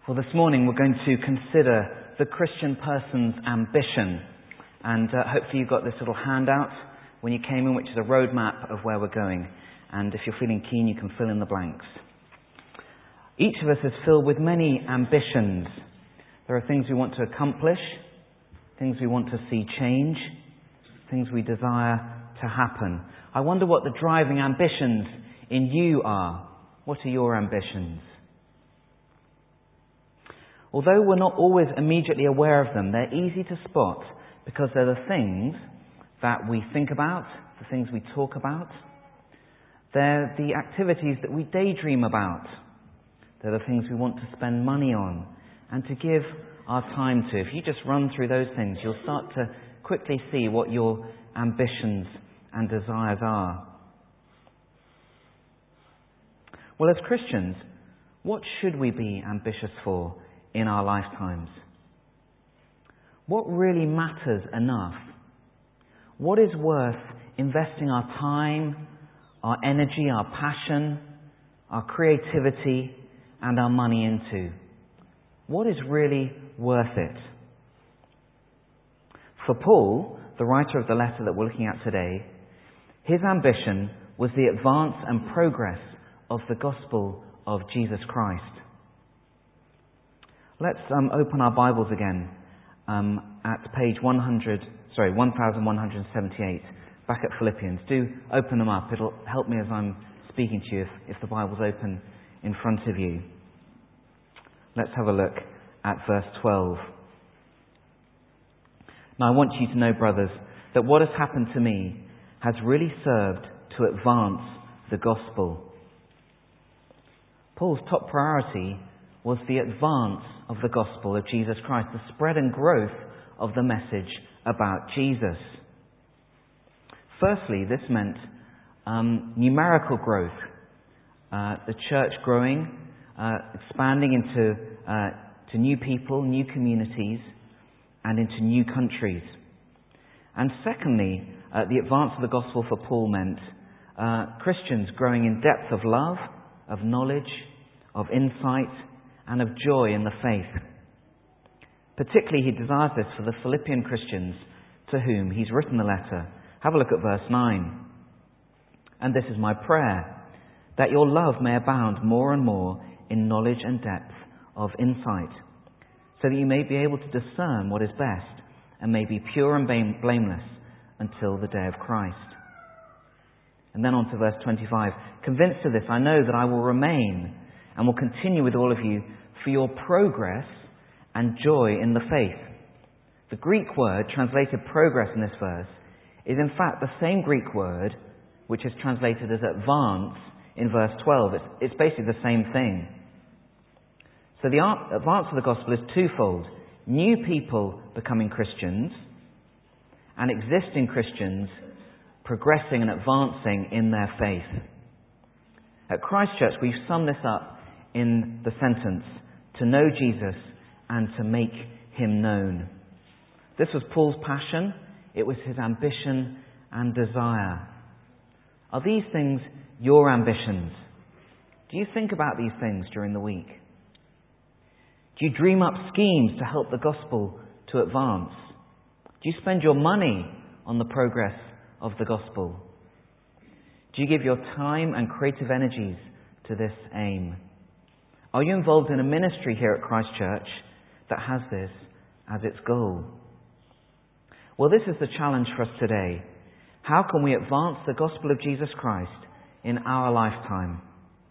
Well, this morning we're going to consider the Christian person's ambition. And hopefully you got this little handout when you came in, which is a roadmap of where we're going. And if you're feeling keen, you can fill in the blanks. Each of us is filled with many ambitions. There are things we want to accomplish, things we want to see change, things we desire to happen. I wonder what the driving ambitions in you are. What are your ambitions? Although we're not always immediately aware of them, they're easy to spot because they're the things that we think about, the things we talk about. They're the activities that we daydream about. They're the things we want to spend money on and to give our time to. If you just run through those things, you'll start to quickly see what your ambitions and desires are. Well, as Christians, what should we be ambitious for in our lifetimes? What really matters enough? What is worth investing our time, our energy, our passion, our creativity, and our money into? What is really worth it? For Paul, the writer of the letter that we're looking at today, his ambition was the advance and progress of the gospel of Jesus Christ. Let's open our Bibles again at page 1178, back at Philippians. Do open them up. It'll help me as I'm speaking to you if the Bible's open in front of you. Let's have a look at verse 12. Now I want you to know, brothers, that what has happened to me has really served to advance the gospel. Paul's top priority was the advance of the gospel of Jesus Christ, the spread and growth of the message about Jesus. Firstly, this meant numerical growth, the church growing, expanding into to new people, new communities, and into new countries. And secondly, the advance of the gospel for Paul meant Christians growing in depth of love, of knowledge, of insight, and of joy in the faith. Particularly, he desires this for the Philippian Christians to whom he's written the letter. Have a look at verse 9. And this is my prayer, that your love may abound more and more in knowledge and depth of insight, so that you may be able to discern what is best and may be pure and blameless until the day of Christ. And then on to verse 25. Convinced of this, I know that I will remain and will continue with all of you for your progress and joy in the faith. The Greek word translated progress in this verse is in fact the same Greek word which is translated as advance in verse 12. It's basically the same thing. So the advance of the gospel is twofold. New people becoming Christians and existing Christians progressing and advancing in their faith. At Christ Church, we've summed this up in the sentence, to know Jesus and to make him known. This was Paul's passion. It was his ambition and desire. Are these things your ambitions? Do you think about these things during the week? Do you dream up schemes to help the gospel to advance? Do you spend your money on the progress of the gospel? Do you give your time and creative energies to this aim? Are you involved in a ministry here at Christ Church that has this as its goal? Well, this is the challenge for us today. How can we advance the gospel of Jesus Christ in our lifetime?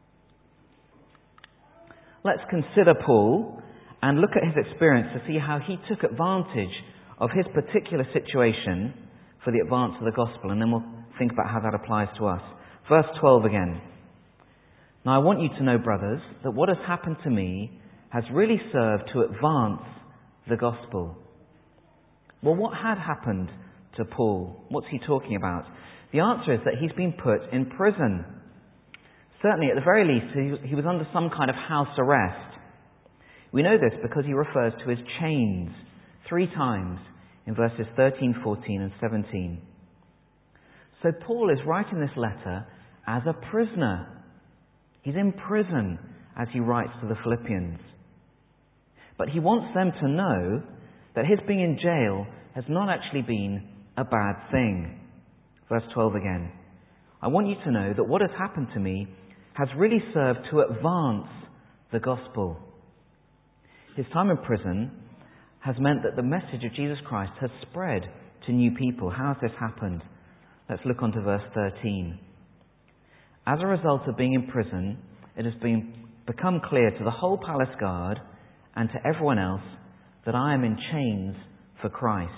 Let's consider Paul and look at his experience to see how he took advantage of his particular situation for the advance of the gospel, and then we'll think about how that applies to us. Verse 12 again. Now I want you to know, brothers, that what has happened to me has really served to advance the gospel. Well, what had happened to Paul? What's he talking about? The answer is that he's been put in prison. Certainly, at the very least, he was under some kind of house arrest. We know this because he refers to his chains 3 times in verses 13, 14 and 17. So Paul is writing this letter as a prisoner. He's in prison as he writes to the Philippians. But he wants them to know that his being in jail has not actually been a bad thing. Verse 12 again. I want you to know that what has happened to me has really served to advance the gospel. His time in prison has meant that the message of Jesus Christ has spread to new people. How has this happened? Let's look on to verse 13. As a result of being in prison, it has become clear to the whole palace guard and to everyone else that I am in chains for Christ.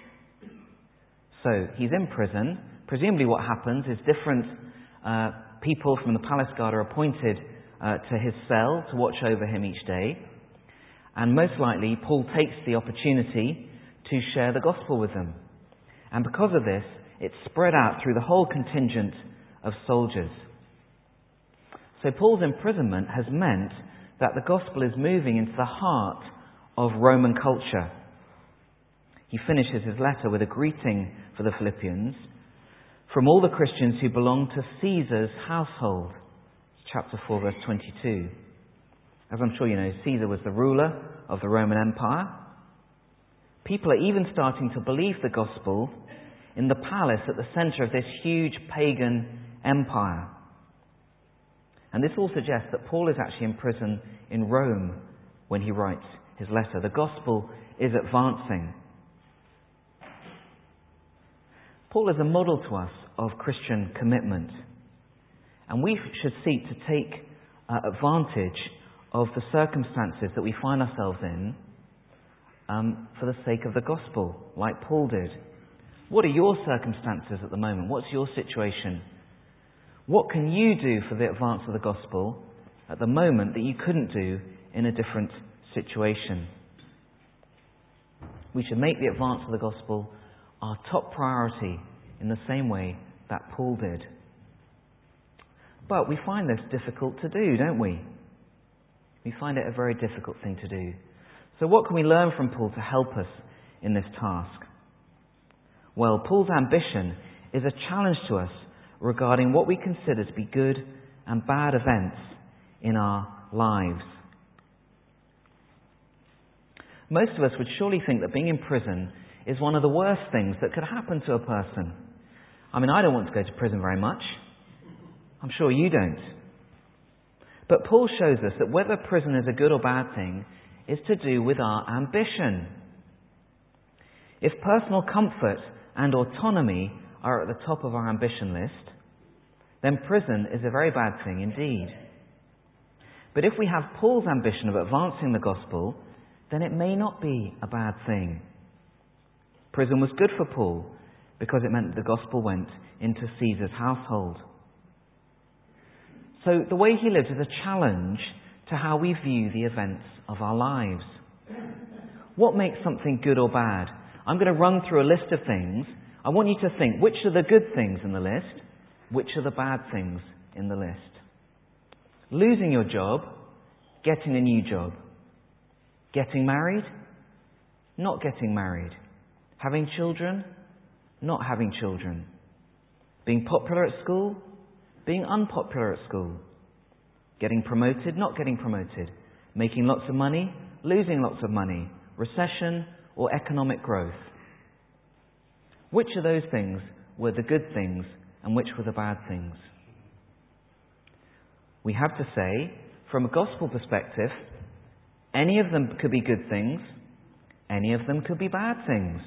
So, he's in prison. Presumably what happens is different people from the palace guard are appointed to his cell to watch over him each day. And most likely, Paul takes the opportunity to share the gospel with them. And because of this, it's spread out through the whole contingent of soldiers. So Paul's imprisonment has meant that the gospel is moving into the heart of Roman culture. He finishes his letter with a greeting for the Philippians from all the Christians who belong to Caesar's household. Chapter 4, verse 22. As I'm sure you know, Caesar was the ruler of the Roman Empire. People are even starting to believe the gospel in the palace at the centre of this huge pagan empire. And this all suggests that Paul is actually in prison in Rome when he writes his letter. The gospel is advancing. Paul is a model to us of Christian commitment. And we should seek to take advantage of the circumstances that we find ourselves in for the sake of the gospel, like Paul did. What are your circumstances at the moment? What's your situation? What can you do for the advance of the gospel at the moment that you couldn't do in a different situation? We should make the advance of the gospel our top priority in the same way that Paul did. But we find this difficult to do, don't we? We find it a very difficult thing to do. So what can we learn from Paul to help us in this task? Well, Paul's ambition is a challenge to us regarding what we consider to be good and bad events in our lives. Most of us would surely think that being in prison is one of the worst things that could happen to a person. I mean, I don't want to go to prison very much. I'm sure you don't. But Paul shows us that whether prison is a good or bad thing is to do with our ambition. If personal comfort and autonomy are at the top of our ambition list, then prison is a very bad thing indeed. But if we have Paul's ambition of advancing the gospel, then it may not be a bad thing. Prison was good for Paul because it meant that the gospel went into Caesar's household. So the way he lives is a challenge to how we view the events of our lives. What makes something good or bad? I'm going to run through a list of things. I want you to think, which are the good things in the list? Which are the bad things in the list? Losing your job, getting a new job. Getting married, not getting married. Having children, not having children. Being popular at school, being unpopular at school. Getting promoted, not getting promoted. Making lots of money, losing lots of money. Recession or economic growth. Which of those things were the good things and which were the bad things? We have to say, from a gospel perspective, any of them could be good things, any of them could be bad things.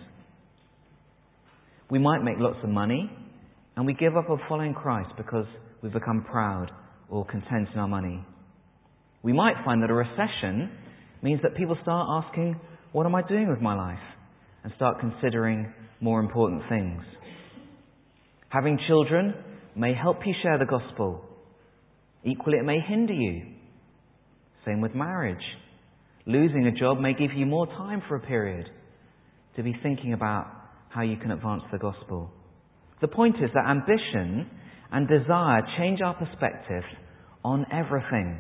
We might make lots of money and we give up on following Christ because we've become proud or content in our money. We might find that a recession means that people start asking, what am I doing with my life? And start considering more important things. Having children may help you share the gospel. Equally, it may hinder you. Same with marriage. Losing a job may give you more time for a period to be thinking about how you can advance the gospel. The point is that ambition and desire change our perspective on everything.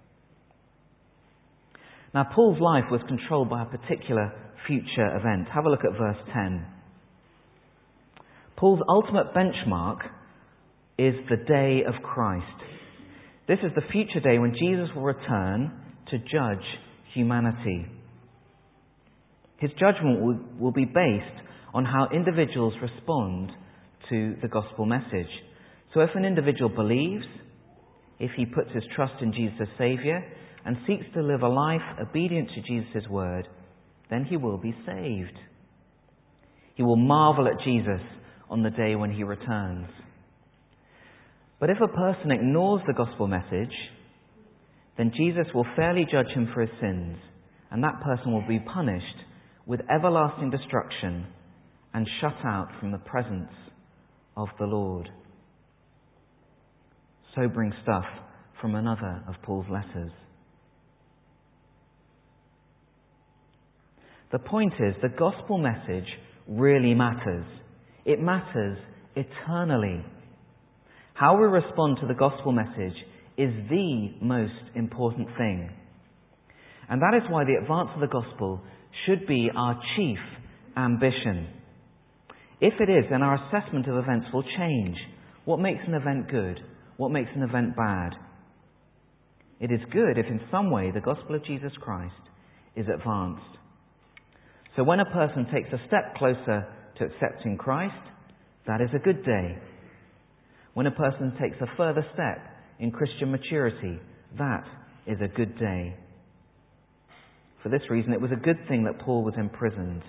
Now, Paul's life was controlled by a particular future event. Have a look at verse 10. Paul's ultimate benchmark is the day of Christ. This is the future day when Jesus will return to judge humanity. His judgment will be based on how individuals respond to the gospel message. So if an individual believes, if he puts his trust in Jesus as Saviour and seeks to live a life obedient to Jesus' word, then he will be saved. He will marvel at Jesus on the day when he returns. But if a person ignores the gospel message, then Jesus will fairly judge him for his sins, and that person will be punished with everlasting destruction and shut out from the presence of the Lord. Sobering stuff from another of Paul's letters. The point is, the gospel message really matters. It matters eternally. How we respond to the gospel message is the most important thing. And that is why the advance of the gospel should be our chief ambition. If it is, then our assessment of events will change. What makes an event good? What makes an event bad? It is good if in some way the gospel of Jesus Christ is advanced. So when a person takes a step closer to accepting Christ, that is a good day. When a person takes a further step in Christian maturity, that is a good day. For this reason, it was a good thing that Paul was imprisoned.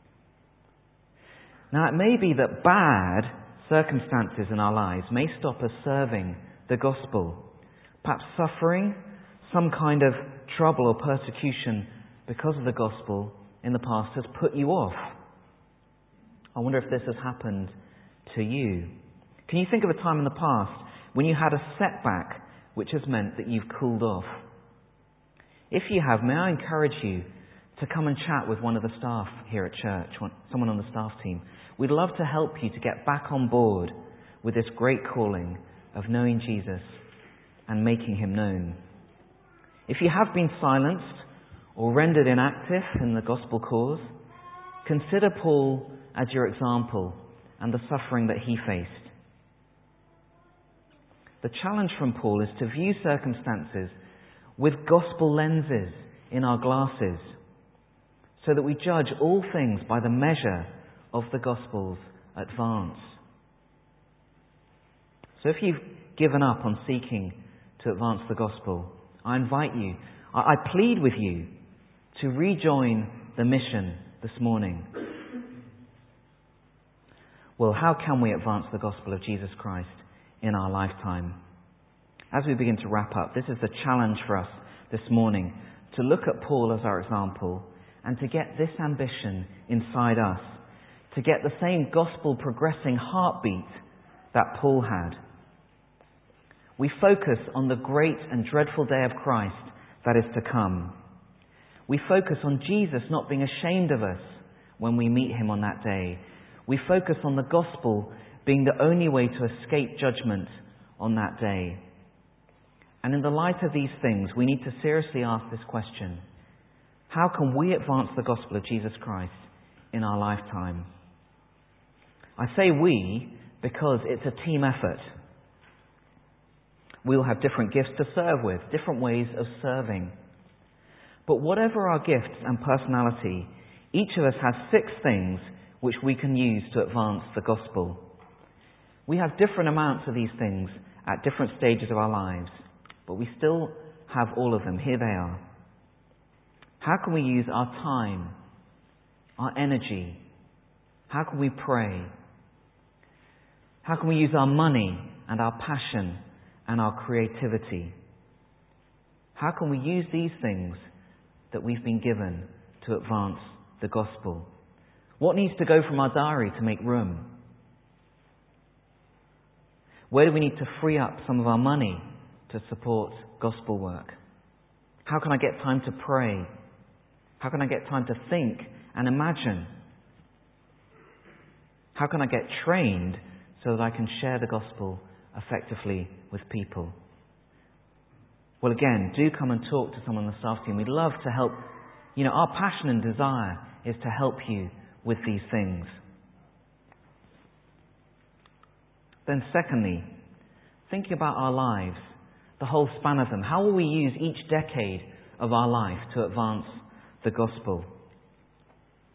Now, it may be that bad circumstances in our lives may stop us serving the gospel. Perhaps suffering, some kind of trouble or persecution because of the gospel in the past has put you off. I wonder if this has happened to you. Can you think of a time in the past when you had a setback which has meant that you've cooled off? If you have, may I encourage you to come and chat with one of the staff here at church, someone on the staff team. We'd love to help you to get back on board with this great calling of knowing Jesus and making him known. If you have been silenced or rendered inactive in the gospel cause, consider Paul as your example and the suffering that he faced. The challenge from Paul is to view circumstances with gospel lenses in our glasses, so that we judge all things by the measure of the gospel's advance. So if you've given up on seeking to advance the gospel, I invite you, I plead with you to rejoin the mission this morning. Well, how can we advance the gospel of Jesus Christ in our lifetime? As we begin to wrap up, this is the challenge for us this morning, to look at Paul as our example and to get this ambition inside us, to get the same gospel progressing heartbeat that Paul had. We focus on the great and dreadful day of Christ that is to come. We focus on Jesus not being ashamed of us when we meet him on that day. We focus on the gospel being the only way to escape judgment on that day. And in the light of these things, we need to seriously ask this question: how can we advance the gospel of Jesus Christ in our lifetime? I say we because it's a team effort. We all have different gifts to serve with, different ways of serving. But whatever our gifts and personality, each of us has 6 things which we can use to advance the gospel. We have different amounts of these things at different stages of our lives, but we still have all of them. Here they are. How can we use our time, our energy? How can we pray? How can we use our money and our passion and our creativity? How can we use these things that we've been given to advance the gospel? What needs to go from our diary to make room? Where do we need to free up some of our money to support gospel work? How can I get time to pray? How can I get time to think and imagine? How can I get trained so that I can share the gospel effectively with people? Well, again, do come and talk to someone on the staff team. We'd love to help. Our passion and desire is to help you with these things. Then secondly, thinking about our lives, the whole span of them. How will we use each decade of our life to advance the gospel?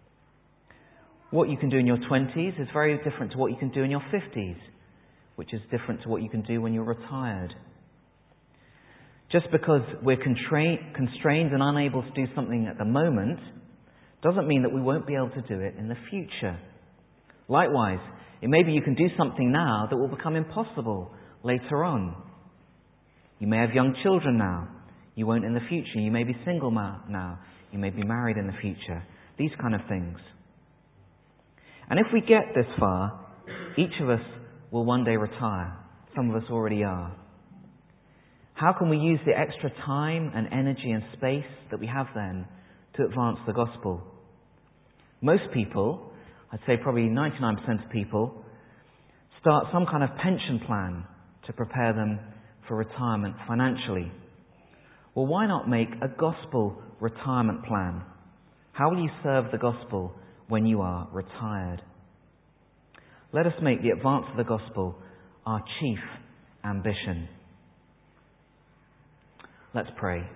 What you can do in your 20s is very different to what you can do in your 50s, which is different to what you can do when you're retired. Just because we're constrained and unable to do something at the moment doesn't mean that we won't be able to do it in the future. Likewise, it may be you can do something now that will become impossible later on. You may have young children now. You won't in the future. You may be single now. You may be married in the future. These kind of things. And if we get this far, each of us will one day retire. Some of us already are. How can we use the extra time and energy and space that we have then to advance the gospel? Most people, I'd say probably 99% of people, start some kind of pension plan to prepare them for retirement financially. Well, why not make a gospel retirement plan? How will you serve the gospel when you are retired? Let us make the advance of the gospel our chief ambition. Let's pray.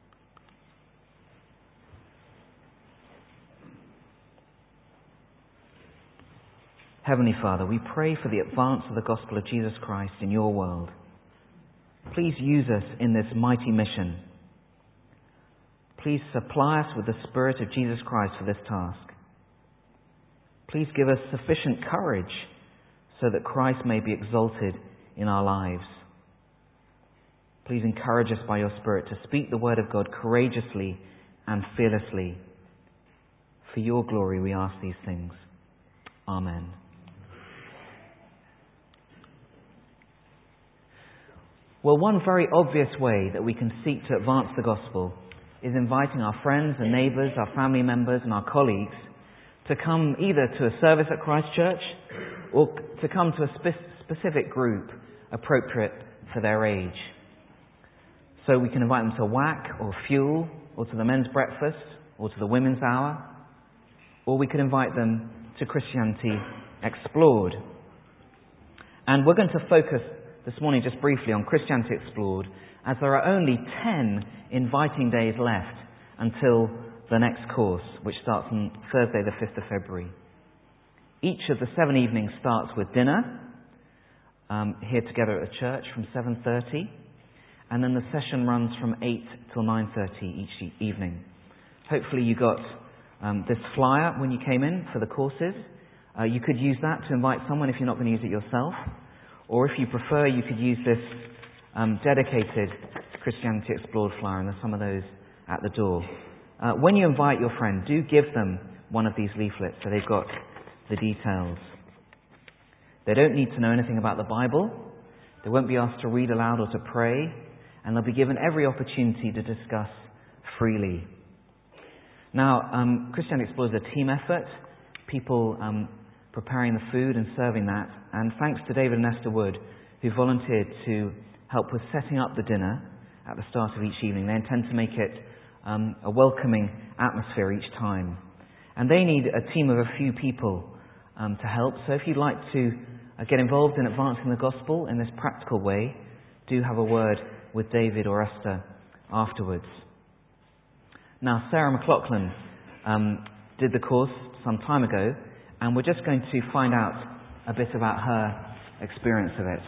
Heavenly Father, we pray for the advance of the gospel of Jesus Christ in your world. Please use us in this mighty mission. Please supply us with the Spirit of Jesus Christ for this task. Please give us sufficient courage so that Christ may be exalted in our lives. Please encourage us by your Spirit to speak the word of God courageously and fearlessly. For your glory we ask these things. Amen. Well, one very obvious way that we can seek to advance the gospel is inviting our friends and neighbours, our family members and our colleagues to come either to a service at Christ Church or to come to a specific group appropriate for their age. So we can invite them to WAC or Fuel or to the men's breakfast or to the women's hour, or we could invite them to Christianity Explored. And we're going to focus this morning just briefly on Christianity Explored, as there are only 10 inviting days left until the next course, which starts on Thursday the 5th of February. Each of the 7 evenings starts with dinner here together at the church from 7:30, and then the session runs from 8 till 9:30 each evening. Hopefully you got this flyer when you came in for the courses. You could use that to invite someone if you're not going to use it yourself. Or if you prefer, you could use this dedicated Christianity Explored flyer, and there's some of those at the door. When you invite your friend, do give them one of these leaflets so they've got the details. They don't need to know anything about the Bible. They won't be asked to read aloud or to pray, and they'll be given every opportunity to discuss freely. Now, Christianity Explored is a team effort. People preparing the food and serving that. And thanks to David and Esther Wood, who volunteered to help with setting up the dinner at the start of each evening. They intend to make it a welcoming atmosphere each time. And they need a team of a few people to help. So if you'd like to get involved in advancing the gospel in this practical way, do have a word with David or Esther afterwards. Now, Sarah McLaughlin did the course some time ago, and we're just going to find out a bit about her experience of it.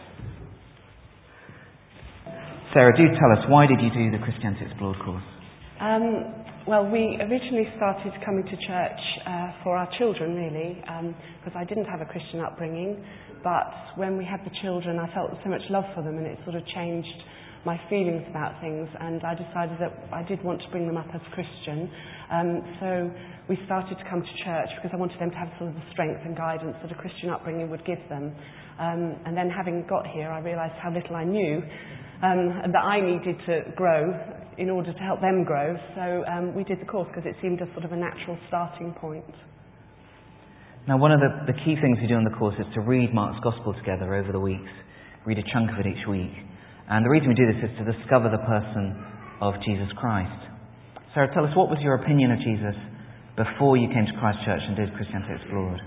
Sarah, do tell us, why did you do the Christianity Explored course? Well, we originally started coming to church for our children, really, because I didn't have a Christian upbringing. But when we had the children, I felt so much love for them, and it sort of changed my feelings about things, and I decided that I did want to bring them up as Christian. So we started to come to church because I wanted them to have sort of the strength and guidance that a Christian upbringing would give them. And then having got here, I realised how little I knew, and that I needed to grow in order to help them grow. So we did the course because it seemed a sort of a natural starting point. Now, one of the key things we do on the course is to read Mark's Gospel together over the weeks, read a chunk of it each week. And the reason we do this is to discover the person of Jesus Christ. Sarah, tell us, what was your opinion of Jesus before you came to Christ Church and did Christianity Explored?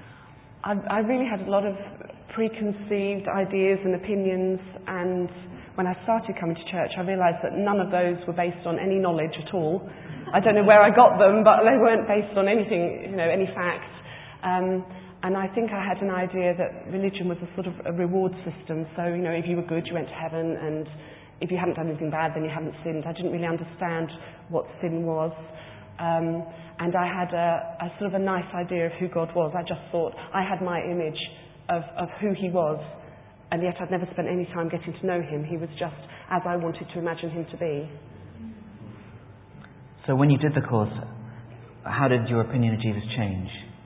I really had a lot of preconceived ideas and opinions, and when I started coming to church, I realised that none of those were based on any knowledge at all. I don't know where I got them, but they weren't based on anything, any facts. And I think I had an idea that religion was a sort of a reward system. So, if you were good, you went to heaven, and if you hadn't done anything bad, then you hadn't sinned. I didn't really understand what sin was. And I had a sort of a nice idea of who God was. I just thought I had my image of who he was, and yet I'd never spent any time getting to know him. He was just as I wanted to imagine him to be. So when you did the course, how did your opinion of Jesus change?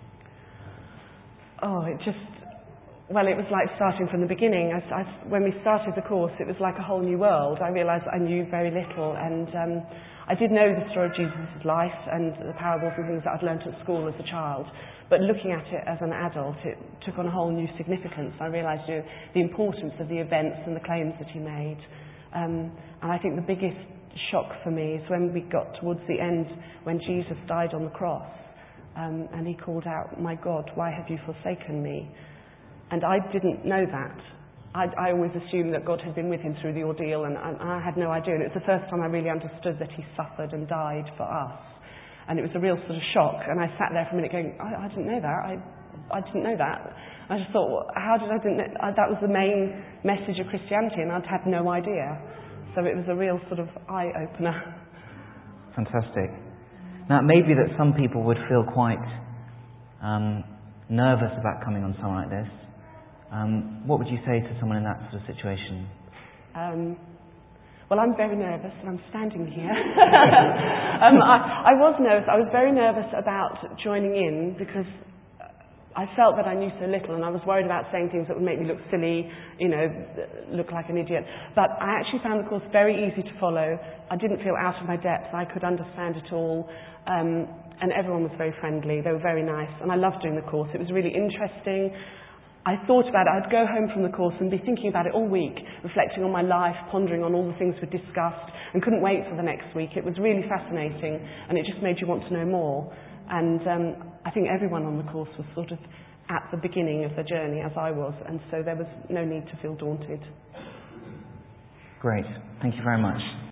Oh, it was like starting from the beginning. When we started the course, it was like a whole new world. I realised I knew very little, and I did know the story of Jesus' life and the parables and things that I'd learnt at school as a child. But looking at it as an adult, it took on a whole new significance. I realised the importance of the events and the claims that he made. And I think the biggest shock for me is when we got towards the end, when Jesus died on the cross, and he called out, "My God, why have you forsaken me?" And I didn't know that. I always assumed that God had been with him through the ordeal, and I had no idea. And it was the first time I really understood that he suffered and died for us. And it was a real sort of shock. And I sat there for a minute going, I didn't know that. I didn't know that. I just thought, well, how did I didn't know? That was the main message of Christianity, and I'd had no idea. So it was a real sort of eye-opener. Fantastic. Now, it may be that some people would feel quite nervous about coming on something like this. What would you say to someone in that sort of situation? Well, I'm very nervous, and I'm standing here. I was nervous. I was very nervous about joining in because I felt that I knew so little, and I was worried about saying things that would make me look silly, look like an idiot. But I actually found the course very easy to follow. I didn't feel out of my depth. I could understand it all. And everyone was very friendly. They were very nice. And I loved doing the course. It was really interesting. I thought about it. I'd go home from the course and be thinking about it all week, reflecting on my life, pondering on all the things we'd discussed, and couldn't wait for the next week. It was really fascinating, and it just made you want to know more. And I think everyone on the course was sort of at the beginning of the journey, as I was, and so there was no need to feel daunted. Great. Thank you very much.